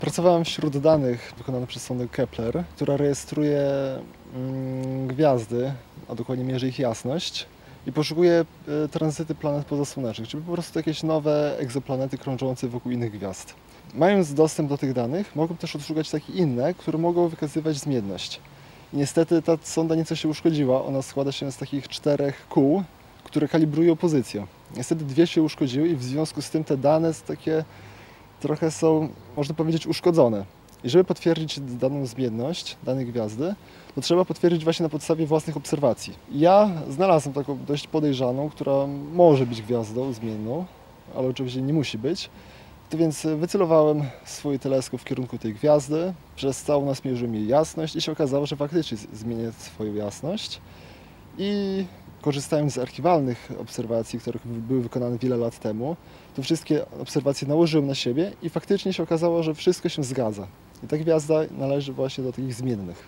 Pracowałem wśród danych wykonanych przez sondę Kepler, która rejestruje gwiazdy, a dokładnie mierzy ich jasność i poszukuje tranzyty planet pozasłonecznych, czyli po prostu jakieś nowe egzoplanety krążące wokół innych gwiazd. Mając dostęp do tych danych, mogłem też odszukać takie inne, które mogą wykazywać zmienność. I niestety ta sonda nieco się uszkodziła. Ona składa się z takich 4 kół, które kalibrują pozycję. Niestety 2 się uszkodziły i w związku z tym te dane takie trochę są, można powiedzieć, uszkodzone. I żeby potwierdzić daną zmienność danej gwiazdy, to trzeba potwierdzić właśnie na podstawie własnych obserwacji. Ja znalazłem taką dość podejrzaną, która może być gwiazdą zmienną, ale oczywiście nie musi być. To więc wycelowałem swój teleskop w kierunku tej gwiazdy, przez całą noc mierzyłem jej jasność i się okazało, że faktycznie zmienia swoją jasność. I korzystając z archiwalnych obserwacji, które były wykonane wiele lat temu, to wszystkie obserwacje nałożyłem na siebie i faktycznie się okazało, że wszystko się zgadza. I ta gwiazda należy właśnie do takich zmiennych.